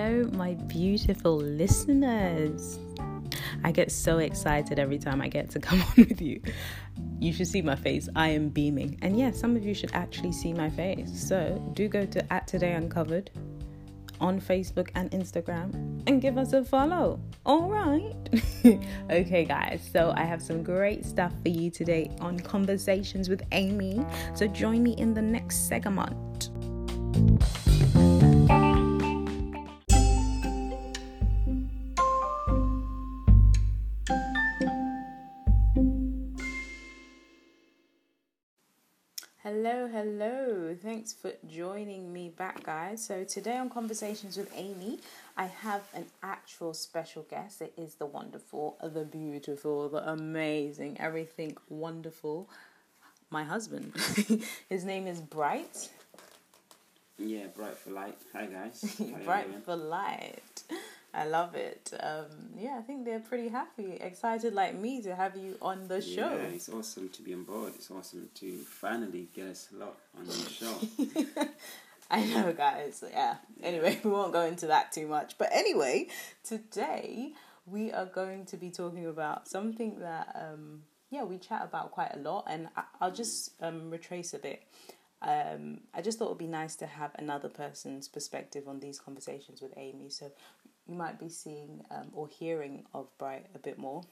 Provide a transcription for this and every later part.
Hello, my beautiful listeners. I get so excited every time I get to come on with you. You should see my face. I am beaming. And yeah, some of you should actually see my face. So do go to @TodayUncovered on Facebook and Instagram and give us a follow. All right. Okay, guys. So I have some great stuff for you today on Conversations with Amy. So join me in the next segment. Hello. Thanks for joining me back, guys. So today on Conversations with Amy, I have an actual special guest. It is the wonderful, the beautiful, the amazing, everything wonderful, my husband. His name is Bright. Yeah, Bright for Light. Hi, guys. Bright for Light. I love it. I think they're pretty happy, excited like me to have you on the show. Yeah, it's awesome to be on board. It's awesome to finally get us a lot on the show. I know, guys. Yeah. Anyway, we won't go into that too much. But anyway, today we are going to be talking about something that, we chat about quite a lot. And I'll just retrace a bit. I just thought it would be nice to have another person's perspective on these conversations with Amy. So you might be seeing or hearing of Bright a bit more,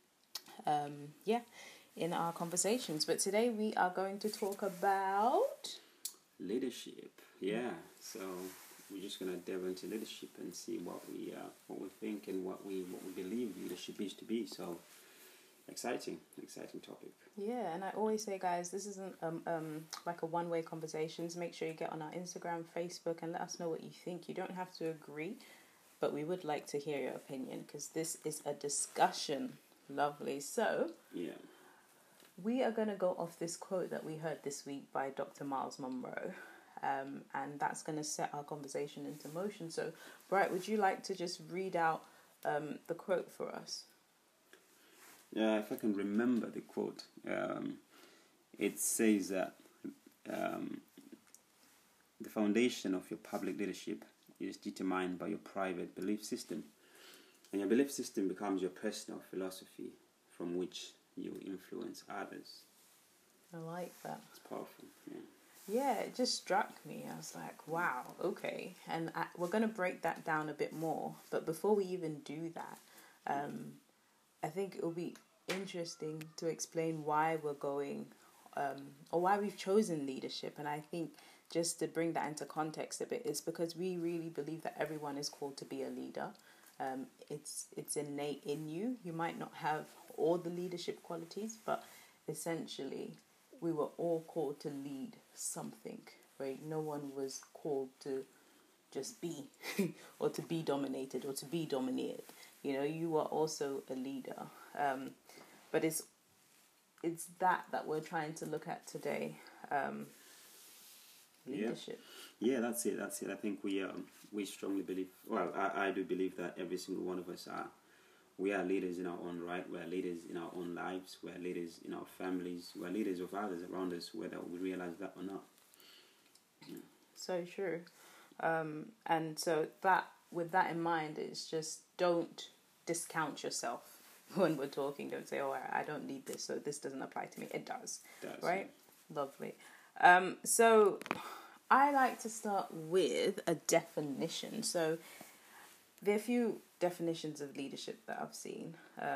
in our conversations. But today we are going to talk about leadership. Yeah, so we're just gonna delve into leadership and see what we think and what we believe leadership is to be. So exciting topic. Yeah, and I always say, guys, this isn't like a one-way conversation. So make sure you get on our Instagram, Facebook, and let us know what you think. You don't have to agree, but we would like to hear your opinion because this is a discussion. Lovely. So, yeah, we are going to go off this quote that we heard this week by Dr. Miles Monroe, and that's going to set our conversation into motion. So, Bright, would you like to just read out the quote for us? Yeah, if I can remember the quote, it says that the foundation of your public leadership is determined by your private belief system. And your belief system becomes your personal philosophy from which you influence others. I like that. It's powerful, yeah. Yeah, it just struck me. I was like, wow, okay. And we're going to break that down a bit more. But before we even do that, I think it will be interesting to explain why we're going, or why we've chosen leadership. And I think just to bring that into context a bit, is because we really believe that everyone is called to be a leader. It's innate in you. You might not have all the leadership qualities, but essentially we were all called to lead something, right? No one was called to just be or to be dominated or to be dominated. You know, you are also a leader. But it's that we're trying to look at today. Leadership. Yeah, that's it. I think we strongly believe. Well, I do believe that every single one of us we are leaders in our own right. We are leaders in our own lives. We are leaders in our families. We are leaders of others around us, whether we realize that or not. Yeah. So true. And so that, with that in mind, it's just don't discount yourself when we're talking. Don't say, oh, I don't need this, so this doesn't apply to me. It does. Right? Yeah. Lovely. So I like to start with a definition. So there are a few definitions of leadership that I've seen.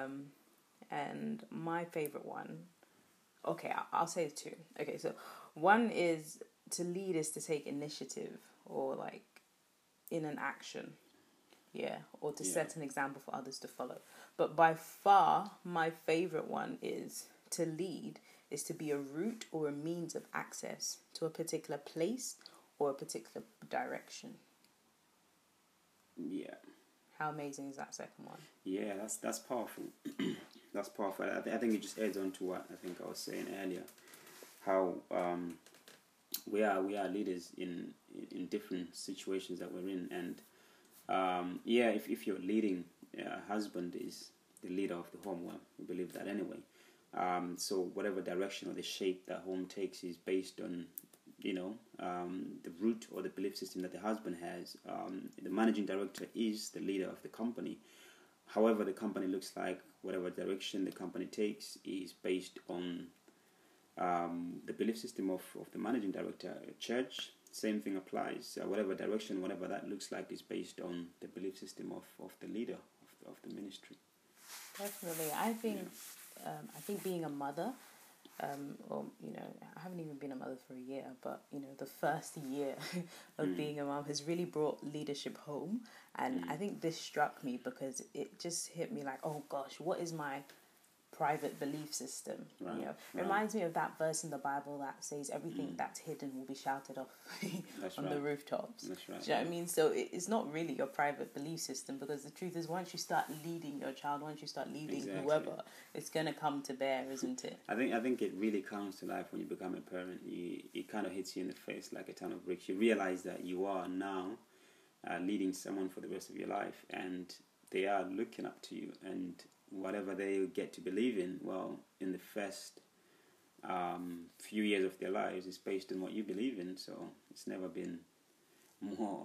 And my favorite one, okay, I'll say two. Okay, so one is to lead is to take initiative or like in an action. Yeah, or to set an example for others to follow. But by far, my favorite one is to lead is to be a route or a means of access to a particular place or a particular direction. Yeah. How amazing is that second one? Yeah, that's powerful. That's powerful. I think it just adds on to what I think I was saying earlier. How we are leaders in different situations that we're in, and if you're leading, husband is the leader of the home. Well, we believe that anyway. So whatever direction or the shape that home takes is based on the root or the belief system that the husband has. The managing director is the leader of the company. However, the company looks like, whatever direction the company takes is based on the belief system of the managing director. Church, same thing applies. Whatever direction, whatever that looks like, is based on the belief system of the leader of the ministry. Definitely. I think being a mother, or I haven't even been a mother for a year, but the first year of being a mom has really brought leadership home, and I think this struck me because it just hit me like, oh gosh, what is my private belief system? Right. It reminds me of that verse in the Bible that says everything that's hidden will be shouted off on the rooftops. That's right. Do you know what I mean? So it's not really your private belief system, because the truth is, once you start leading your child, once you start leading whoever, it's gonna come to bear, isn't it? I think it really comes to life when you become a parent. It kind of hits you in the face like a ton of bricks. You realize that you are now leading someone for the rest of your life, and they are looking up to you, and whatever they get to believe in, well, in the first few years of their lives, is based on what you believe in. So it's never been more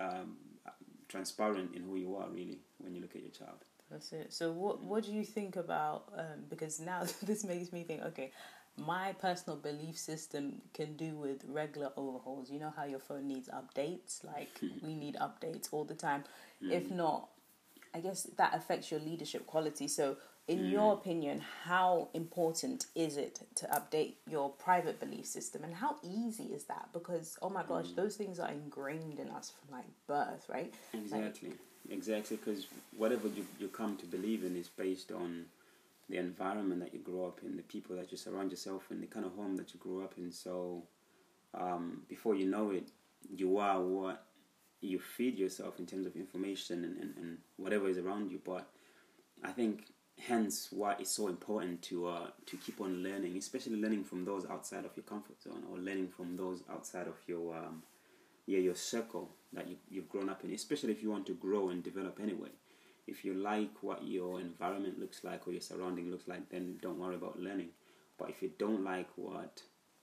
transparent in who you are, really, when you look at your child. That's it. So what do you think about, because now this makes me think, okay, my personal belief system can do with regular overhauls. You know how your phone needs updates? Like, we need updates all the time. If not, I guess that affects your leadership quality. So in your opinion, how important is it to update your private belief system, and how easy is that? Because, oh my gosh, those things are ingrained in us from birth, right? Exactly, because whatever you come to believe in is based on the environment that you grow up in, the people that you surround yourself in, the kind of home that you grew up in. So before you know it, you are what you feed yourself in terms of information and whatever is around you. But I think hence why it's so important to keep on learning, especially learning from those outside of your comfort zone, or learning from those outside of your circle that you've grown up in, especially if you want to grow and develop anyway. If you like what your environment looks like or your surrounding looks like, then don't worry about learning. But if you don't like what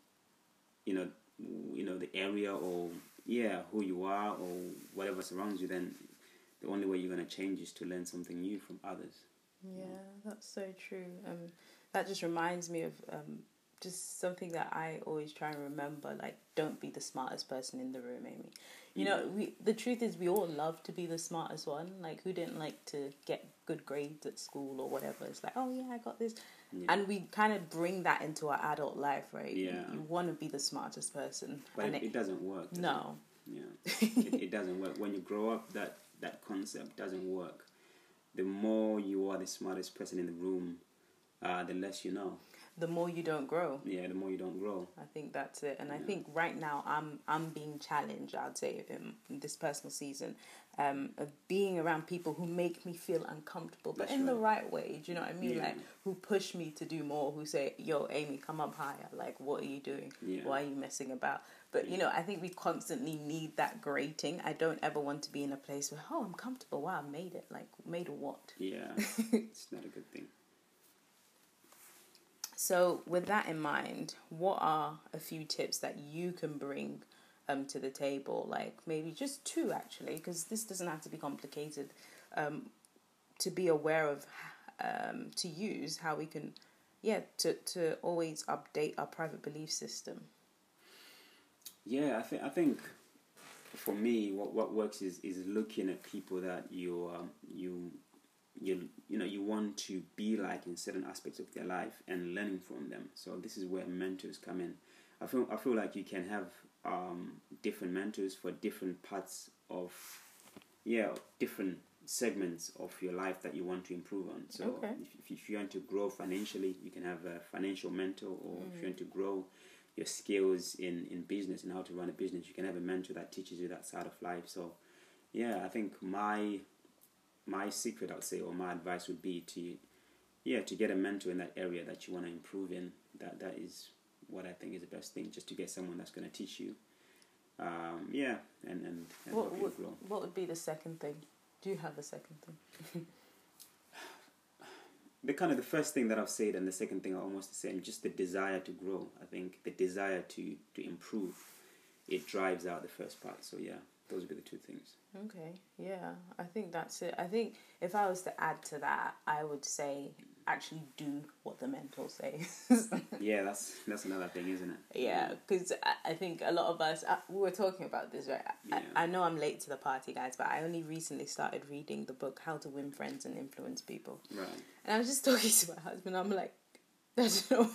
the area or who you are or whatever surrounds you, then the only way you're going to change is to learn something new from others. Yeah, that's so true. That just reminds me of just something that I always try and remember, like, don't be the smartest person in the room, Amy. The truth is, we all love to be the smartest one. Like, who didn't like to get good grades at school or whatever? It's like, oh yeah, I got this. Yeah. And we kind of bring that into our adult life, right? Yeah. You want to be the smartest person. But it doesn't work. No. It doesn't work. When you grow up, that concept doesn't work. The more you are the smartest person in the room, the less you know. The more you don't grow. Yeah, the more you don't grow. I think that's it. And I think right now I'm being challenged, I'd say, in this personal season, of being around people who make me feel uncomfortable, but the right way. Do you know what I mean? Yeah. Like, who push me to do more, who say, yo, Amy, come up higher. Like, what are you doing? Yeah. Why are you messing about? But, I think we constantly need that grating. I don't ever want to be in a place where, oh, I'm comfortable. Wow, I made it. Like, made what? Yeah, it's not a good thing. So with that in mind, what are a few tips that you can bring to the table? Like, maybe just two, actually, because this doesn't have to be complicated, to be aware of, to use, how we can, to always update our private belief system. Yeah, I think for me, what works is looking at people that you want to be like in certain aspects of their life and learning from them. So this is where mentors come in. I feel like you can have different mentors for different parts of different segments of your life that you want to improve on. So if you want to grow financially, you can have a financial mentor, or if you want to grow your skills in business and how to run a business, you can have a mentor that teaches you that side of life. So I think my secret, I would say, or my advice would be to get a mentor in that area that you want to improve in. That is what I think is the best thing, just to get someone that's going to teach you. And help you grow. What would be the second thing? Do you have a second thing? the first thing that I've said and the second thing are almost the same. Just the desire to grow. I think the desire to improve, it drives out the first part. So yeah, those would be the two things. Okay, yeah, I think that's it. I think if I was to add to that, I would say actually do what the mentor says. Yeah, that's another thing, isn't it? Yeah, because I think a lot of us, we were talking about this, right? Yeah. I know I'm late to the party, guys, but I only recently started reading the book How to Win Friends and Influence People. Right. And I was just talking to my husband, I'm like, I don't know.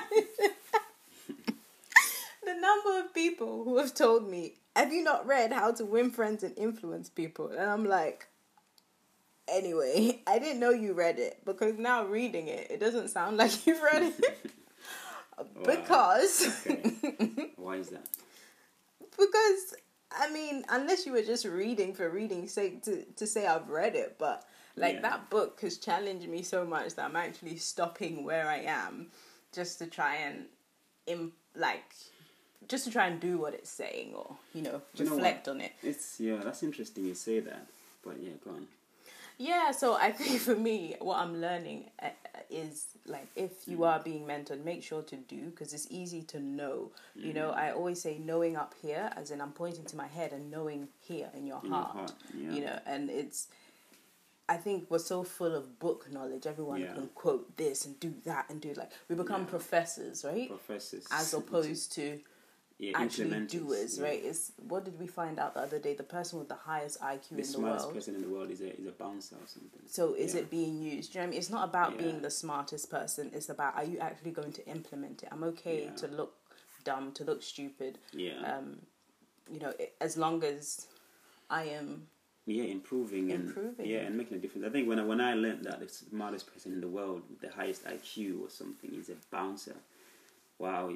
The number of people who have told me, have you not read How to Win Friends and Influence People? And I'm like, anyway, I didn't know you read it, because now reading it, it doesn't sound like you've read it. Because... Okay. Why is that? Because, I mean, unless you were just reading for reading's sake to say I've read it, but, that book has challenged me so much that I'm actually stopping where I am just to try and, just to try and do what it's saying, or, reflect on it. That's interesting you say that, but yeah, go on. Yeah, so I think for me, what I'm learning is, if you are being mentored, make sure to do, because it's easy to know. Mm-hmm. I always say knowing up here, as in I'm pointing to my head, and knowing here in your heart. Yeah. And I think we're so full of book knowledge. Everyone can quote this and do that and do we become professors, right? Professors. As opposed to... actually doers, right? What did we find out the other day? The person with the highest IQ in the world. The smartest person in the world is a bouncer or something. So is it being used? Do you know what I mean? It's not about being the smartest person. It's about, are you actually going to implement it? I'm okay to look dumb, to look stupid. Yeah. As long as I am... improving and making a difference. I think when I learned that the smartest person in the world with the highest IQ or something is a bouncer, wow,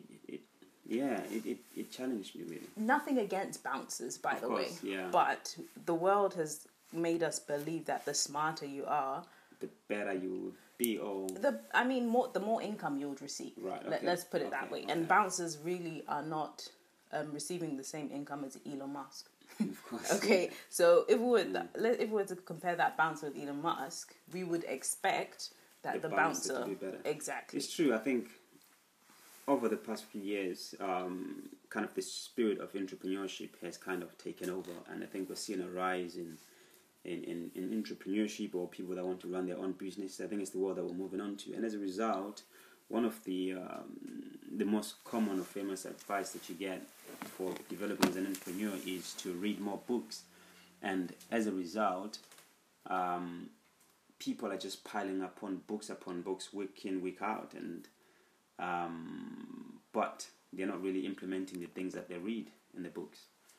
it challenged me really. Nothing against bouncers, by the way. Yeah. But the world has made us believe that the smarter you are, the better you would be, or the more income you would receive. Right. Okay. Let's put it that way. Okay. And bouncers really are not receiving the same income as Elon Musk. Of course. Okay, so if we were to compare that bouncer with Elon Musk, we would expect that the bouncer to be better. Exactly. It's true. I think over the past few years, kind of the spirit of entrepreneurship has kind of taken over, and I think we're seeing a rise in entrepreneurship, or people that want to run their own business. I think it's the world that we're moving on to, and as a result, one of the most common or famous advice that you get for developing as an entrepreneur is to read more books, and as a result, people are just piling upon books week in, week out, and but they're not really implementing the things that they read in the books.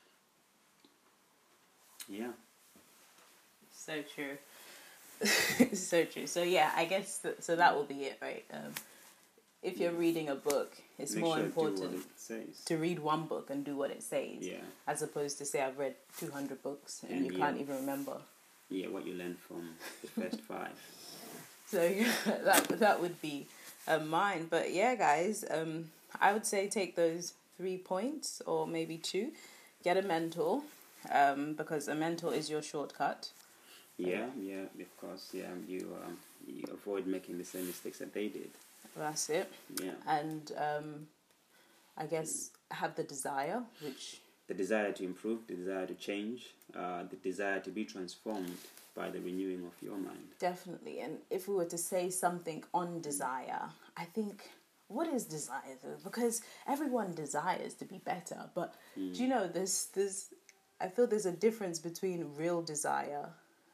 Yeah. So true. So true. So yeah, I guess that will be it, right? If you're reading a book, it's more important to read one book and do what it says, as opposed to say I've read 200 books and you can't even remember. Yeah, what you learned from the first 5. So that would be mine. But yeah, guys, I would say take those 3 points, or maybe 2. Get a mentor, because a mentor is your shortcut. Yeah, of course. Yeah, you avoid making the same mistakes that they did. That's it. Yeah. And I guess have the desire, the desire to improve, the desire to change, the desire to be transformed by the renewing of your mind. Definitely. And if we were to say something on desire, I think, what is desire though? Because everyone desires to be better, but do you know there's I feel there's a difference between real desire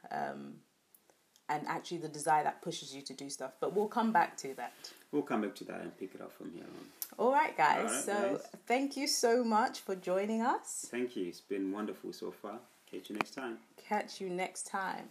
and actually the desire that pushes you to do stuff. But we'll come back to that. We'll come back to that and pick it up from here on. All right, guys. Thank you so much for joining us. Thank you. It's been wonderful so far. Catch you next time. Catch you next time.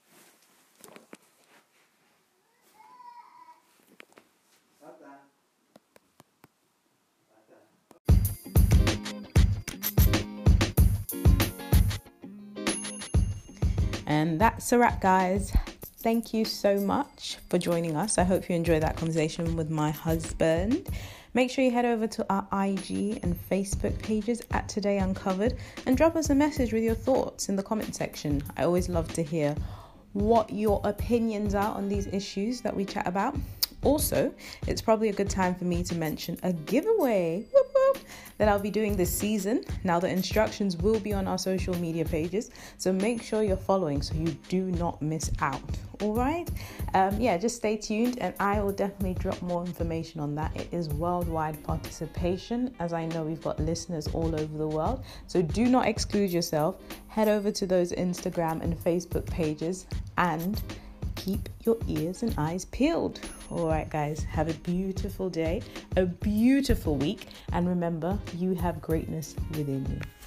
And that's a wrap, guys. Thank you so much for joining us. I hope you enjoyed that conversation with my husband. Make sure you head over to our IG and Facebook pages at Today Uncovered and drop us a message with your thoughts in the comment section. I always love to hear what your opinions are on these issues that we chat about. Also, it's probably a good time for me to mention a giveaway that I'll be doing this season. Now, the instructions will be on our social media pages, so make sure you're following so you do not miss out. All right? Just stay tuned and I will definitely drop more information on that. It is worldwide participation, as I know we've got listeners all over the world. So do not exclude yourself. Head over to those Instagram and Facebook pages and keep your ears and eyes peeled. All right, guys, have a beautiful day, a beautiful week, and remember, you have greatness within you.